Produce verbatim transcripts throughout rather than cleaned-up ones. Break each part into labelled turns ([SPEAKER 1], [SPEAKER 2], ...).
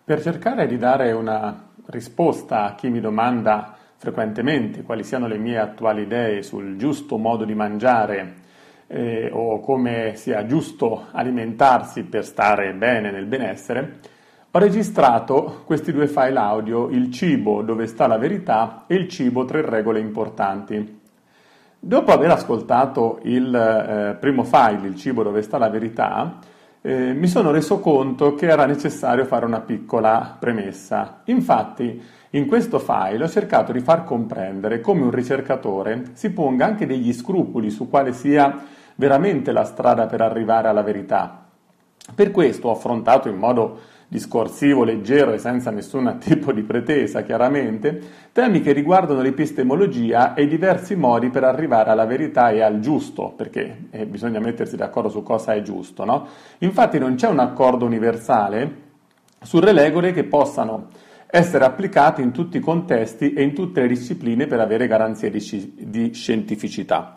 [SPEAKER 1] Per cercare di dare una risposta a chi mi domanda frequentemente quali siano le mie attuali idee sul giusto modo di mangiare eh, o come sia giusto alimentarsi per stare bene nel benessere, ho registrato questi due file audio, il cibo dove sta la verità e il cibo tre regole importanti. Dopo aver ascoltato il eh, primo file, il cibo dove sta la verità, eh, mi sono reso conto che era necessario fare una piccola premessa. Infatti, in questo file ho cercato di far comprendere come un ricercatore si ponga anche degli scrupoli su quale sia veramente la strada per arrivare alla verità. Per questo ho affrontato in modo discorsivo, leggero e senza nessun tipo di pretesa, chiaramente, temi che riguardano l'epistemologia e i diversi modi per arrivare alla verità e al giusto, perché eh, bisogna mettersi d'accordo su cosa è giusto, no? Infatti non c'è un accordo universale sulle regole che possano essere applicate in tutti i contesti e in tutte le discipline per avere garanzie di, di scientificità.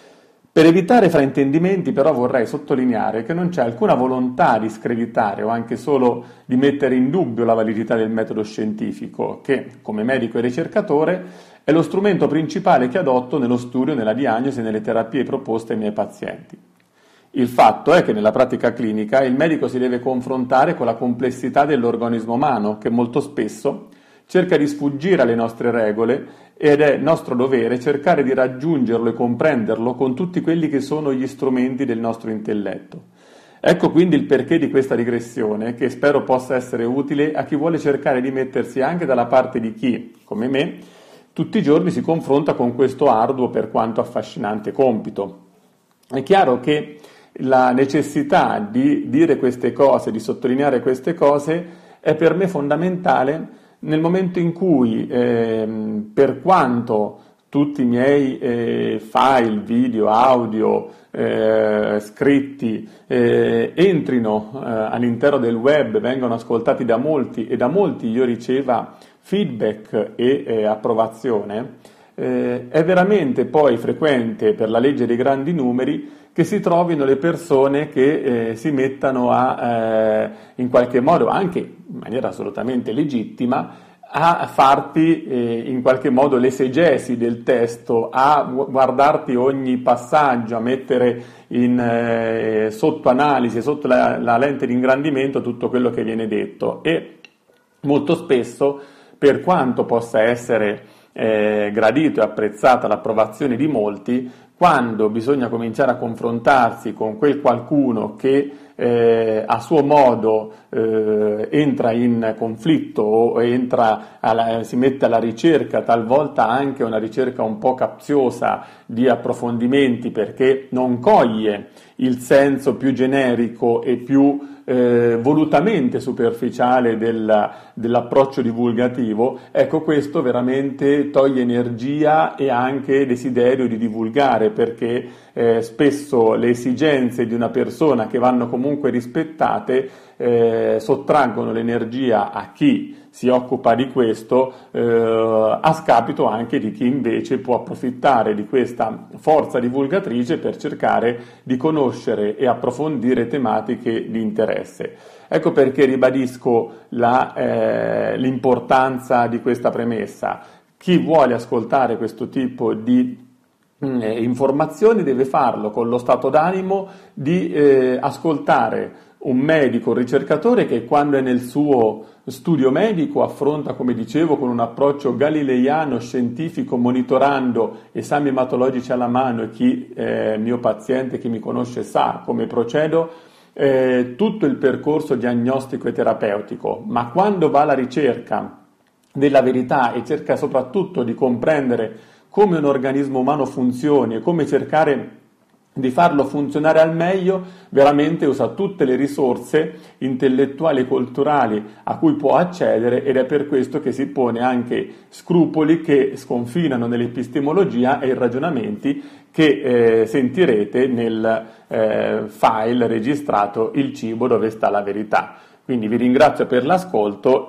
[SPEAKER 1] Per evitare fraintendimenti però vorrei sottolineare che non c'è alcuna volontà di screditare o anche solo di mettere in dubbio la validità del metodo scientifico che, come medico e ricercatore, è lo strumento principale che adotto nello studio, nella diagnosi e nelle terapie proposte ai miei pazienti. Il fatto è che nella pratica clinica il medico si deve confrontare con la complessità dell'organismo umano che molto spesso cerca di sfuggire alle nostre regole ed è nostro dovere cercare di raggiungerlo e comprenderlo con tutti quelli che sono gli strumenti del nostro intelletto. Ecco quindi il perché di questa digressione, che spero possa essere utile a chi vuole cercare di mettersi anche dalla parte di chi, come me, tutti i giorni si confronta con questo arduo per quanto affascinante compito. È chiaro che la necessità di dire queste cose, di sottolineare queste cose, è per me fondamentale nel momento in cui, eh, per quanto tutti i miei eh, file, video, audio, eh, scritti eh, entrino eh, all'interno del web, vengano ascoltati da molti e da molti io riceva feedback e eh, approvazione, eh, è veramente poi frequente per la legge dei grandi numeri che si trovino le persone che eh, si mettano a, eh, in qualche modo, anche in maniera assolutamente legittima, a farti eh, in qualche modo l'esegesi del testo, a guardarti ogni passaggio, a mettere in, eh, sotto analisi, sotto la, la lente di ingrandimento tutto quello che viene detto. E molto spesso, per quanto possa essere eh, gradito e apprezzata l'approvazione di molti, quando bisogna cominciare a confrontarsi con quel qualcuno che eh, a suo modo eh, entra in conflitto o entra alla, si mette alla ricerca, talvolta anche una ricerca un po' capziosa di approfondimenti perché non coglie il senso più generico e più eh, volutamente superficiale del, dell'approccio divulgativo, ecco, questo veramente toglie energia e anche desiderio di divulgare, perché eh, spesso le esigenze di una persona che vanno comunque rispettate eh, sottraggono l'energia a chi si occupa di questo eh, a scapito anche di chi invece può approfittare di questa forza divulgatrice per cercare di conoscere e approfondire tematiche di interesse. Ecco perché ribadisco la, eh, l'importanza di questa premessa. Chi vuole ascoltare questo tipo di mh, informazioni deve farlo con lo stato d'animo di eh, ascoltare un medico, un ricercatore che quando è nel suo studio medico affronta, come dicevo, con un approccio galileiano, scientifico, monitorando esami ematologici alla mano, e chi è mio paziente, chi mi conosce sa come procedo, eh, tutto il percorso diagnostico e terapeutico, ma quando va alla ricerca della verità e cerca soprattutto di comprendere come un organismo umano funzioni e come cercare di farlo funzionare al meglio, veramente usa tutte le risorse intellettuali e culturali a cui può accedere, ed è per questo che si pone anche scrupoli che sconfinano nell'epistemologia e i ragionamenti che eh, sentirete nel eh, file registrato Il cibo dove sta la verità. Quindi vi ringrazio per l'ascolto.